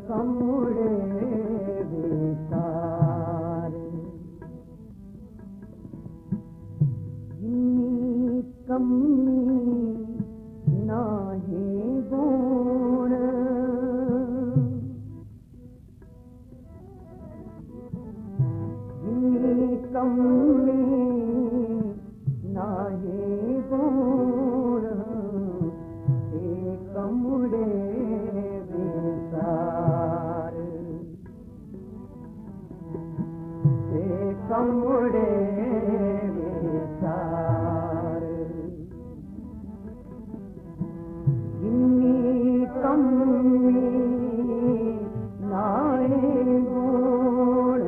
कमुड़े विसार जिन्नी कमी नाहे गुण जिन्नी कमी नाहे गुण कमुड़े विसार कमुड़े विसार जिन्नी कमी नाए गुण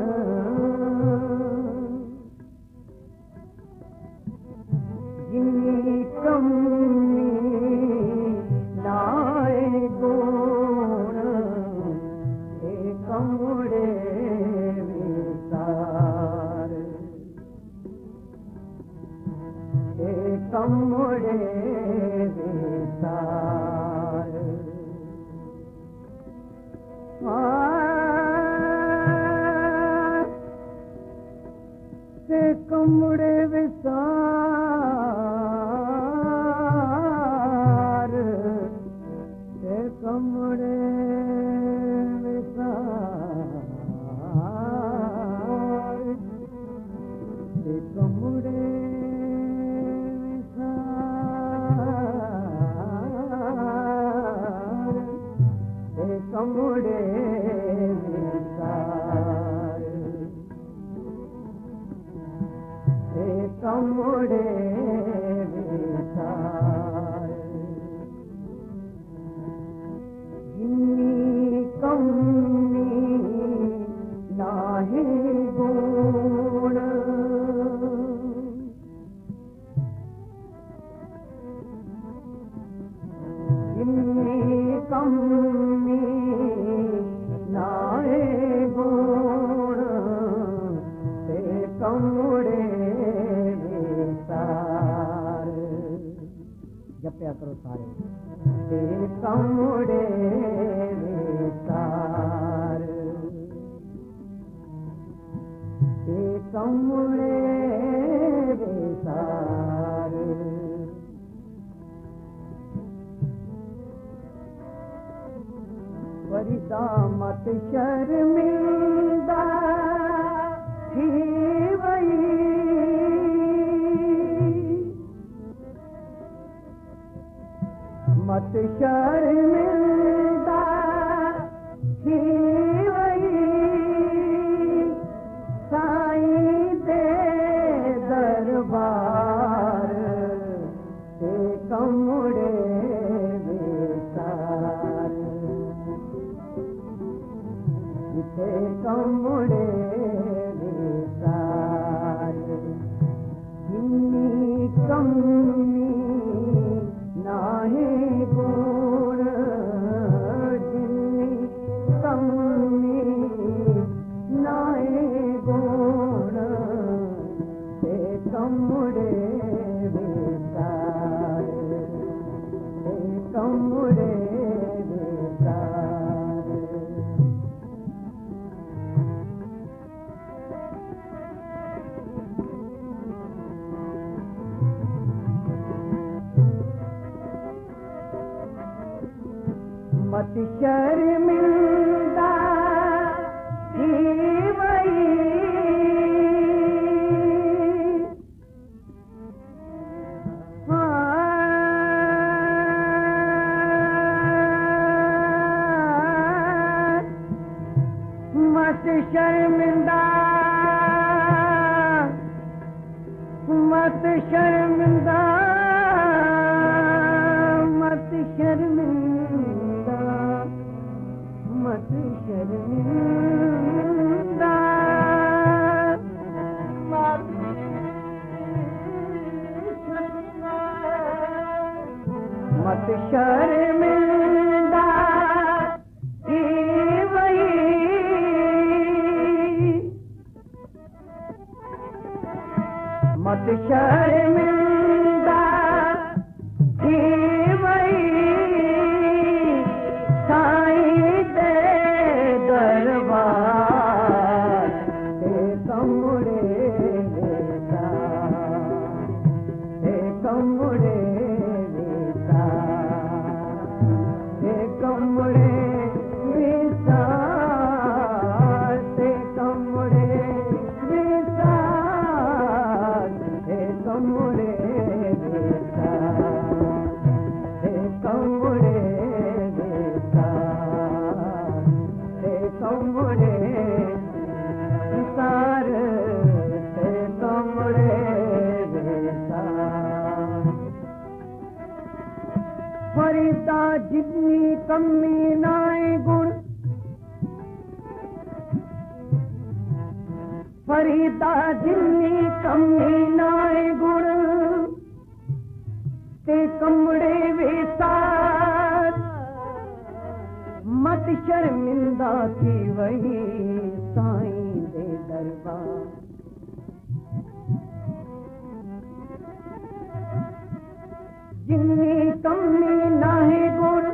जिन्नी कमी नाए गुण कमुड़े विसार कमुड़े विसार कमुड़े विसार कमुड़े विसार कमुड़े विसार कमुड़े विसार कमुड़े विसार जिन्नी कमी नाहे गुण जिन्नी कमी नाहे गुण कमुड़े विसार जपया करो सारे कमुड़े विसार कमुड़े विसार परिदा मत शर्मिंदा ही वही मत शर्मिंदा ही वही साईं दे दरबार से कमुड़े विसार से कमुड़े विसार जिन्नी कमी नाहे गुण जिन्नी कमी नाहे गुण से कमुड़े विसार से कमुड़े विसार मत शर्मिंदा ही वही मत शर्मिंदा मत शर्मिंदा मत शर्मिंदा मत शर्मिंदा मत शर्मिंदा ही वही मत शर्मिंदा ही वही साईं दे फरीदा जितनी कमी नाए गुण, फरीदा जितनी कमी नाए गुण, ते कमड़े वे साथ मत शर्मिंदा थी वही साईं दे दरबार। जिन्नी कमी नाहे गुण,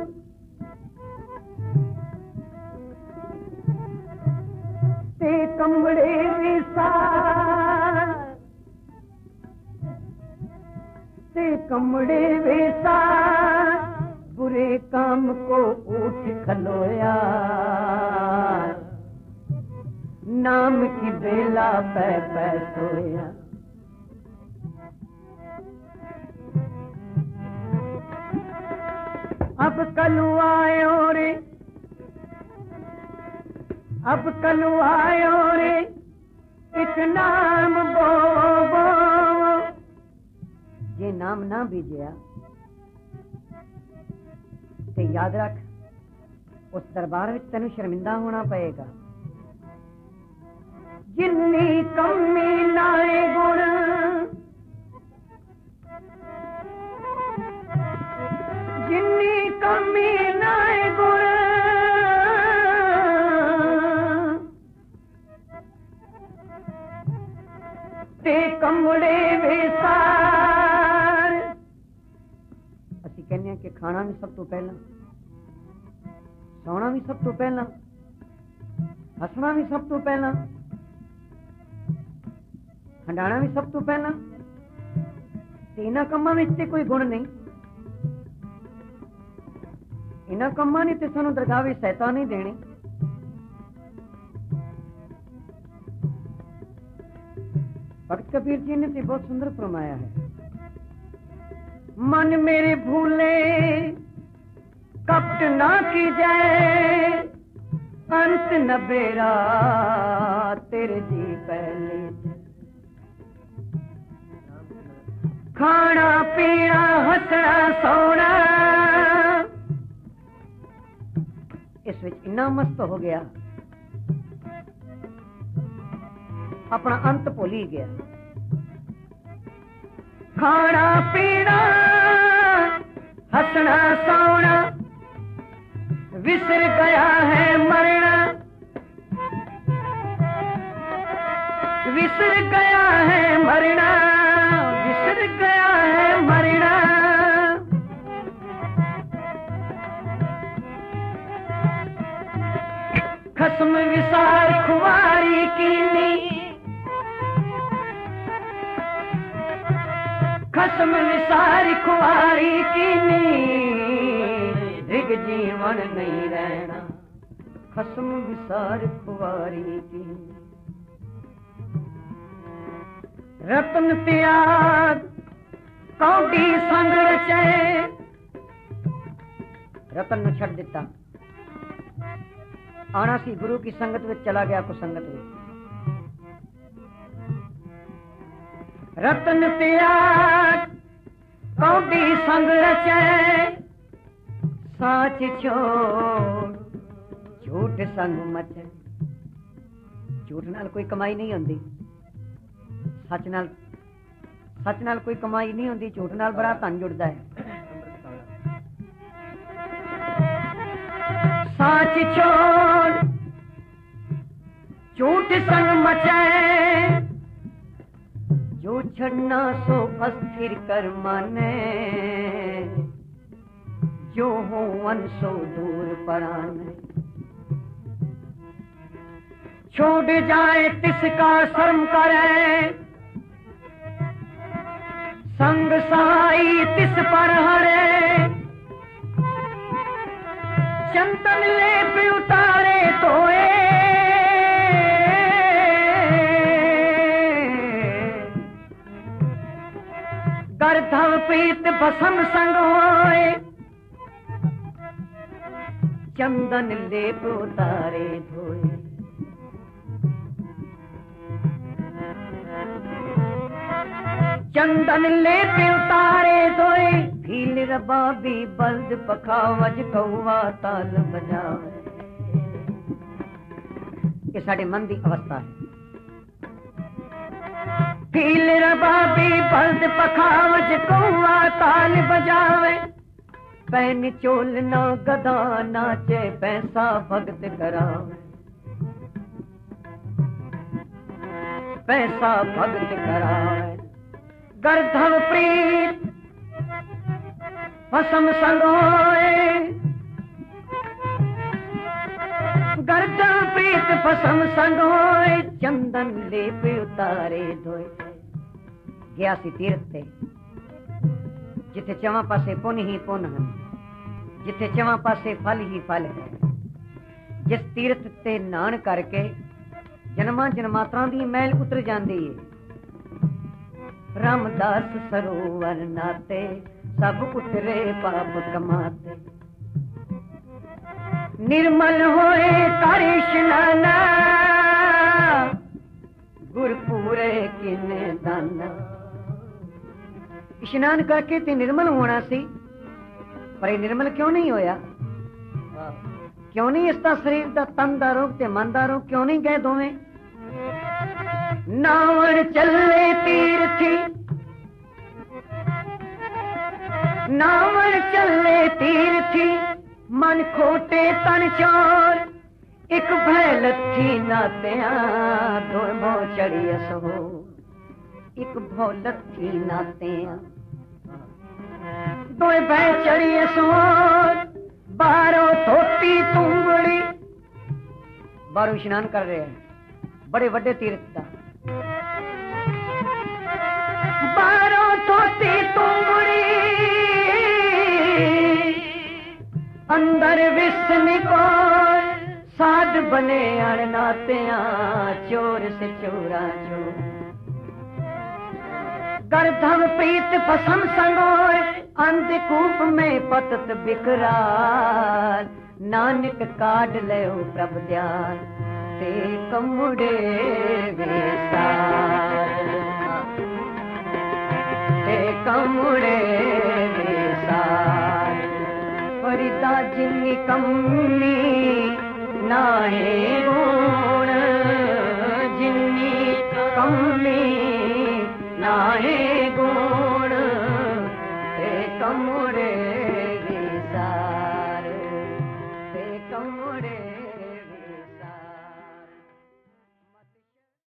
ते कमड़े विसार, ते कमड़े विसार, बुरे काम को उठ खलोया, नाम की बेला पै सोया। अब कलु आयो रे, अब कलु आयो रे, एक नाम बो बो। जे नाम ना बीजिया ते याद रख उस दरबार विच तेनू शर्मिंदा होना पएगा। जिन्नी कमी नाए गुण, जिन्नी कमी नाए गुण, ते कमड़े विसार। असी कहने कि खाना भी सब तो पहला, सोना भी सब तो पहला, हसना भी सब तो पहला, हंडाना भी सब तो पहला, ते इन्हां कम्मां विच ते कोई गुण नहीं। इन्हां कम्मां ने ते सानू दरगाह विच सहायता नहीं देनी। भगत कबीर जी ने तो बहुत सुंदर फरमाया है, मन मेरे भूले कपट ना की जाए, अंत न बेरा तेरे जी पहले। खाना पीना हंसना सोना, इस विच इन्ना मस्त हो गया अपना अंत भूल ही गया। खाना पीना हंसना सोना, विसर गया है मरना, विसर गया है मरना, विसर गया है मरना। खसम विसार खुआरी कीनी, खसम विसार खुआरी कीनी, एक जीवन नहीं रहना। खसम विसार खुआरी कीनी, रतन त्याग कौडी संग रचे, रतन ने छड़ दिता, आना सी गुरु की संगत में, चला गया कुसंगत में। रतन त्याग कौडी संग रचे, साच छोड़ झूठ संग मचे। झूठ नाल कोई कमाई नहीं होंदी, सच नाल कोई कमाई नहीं होंदी, झूठ नाल बड़ा धन जुड़दा है। साच छोड़ झूठ संग मचे, जो छड़ना सो अस्थिर कर माने, जो हो वन सो दूर पराने। छोड़ जाए तिसका शर्म करे, संग साई तिस पर हरे। चंदन लेप उतारे तोए, गर्धव पीत भसम संग होए। चंदन लेप उतारे धोए, चंदन लेप उतारे धोए। भील रबाबी बल्द पखावज कौवा ताल बजावे। ये साडे मन की अवस्था है। भील रबाबी बल्द पखावज कौवा ताल बजावे। पैन चोल ना गदा नाचे पैसा भगत करावे। पैसा भगत करावे। गर्धव प्रीत भसम संग होए। गर्धव प्रीत भसम संग होए। चंदन लेप उतारे धोए। गया सी तीर्थ ते जिथे चवां पासे पुन ही पुन है, जिथे चवां पासे फल ही फल है। जिस तीर्थ ते नान करके जन्मां जन्मांतरां दी मैल उतर जांदी है। रामदास सरोवर नाते सब उतरे पाप कमाते। निर्मल होए कर इशनाना गुरपूरे किने दाना। इशनान करके ते निर्मल होना सी, पर निर्मल क्यों नहीं होया? क्यों नहीं इसका शरीर का तन दा रोग ते मन दा रोग क्यों नहीं गए दोवें? नावण चले तीर्थी, नावण चले तीर्थी मन खोटे तन चोर। एक भय लथी नातिया दो भो चढ़िया सहो। एक भो लथी नातिया दो भय चढ़िया सोर। बारो धोती तुंगड़ी, बारो स्नान कर रहे हैं बड़े बड़े तीर्थ का। बारो धोती तुंगड़ी अंदर विष्णु को साध बने अणनात्या चोर से चोरा चोर। गर्धव प्रीत भसम संगोर अंधकूप में पतत बिकराल। नानक काढ़ ले प्रभ ध्यान ते कमुड़े वेसार। ते कमुड़े वेसार। फरीदा जिन्नी कमी नाहे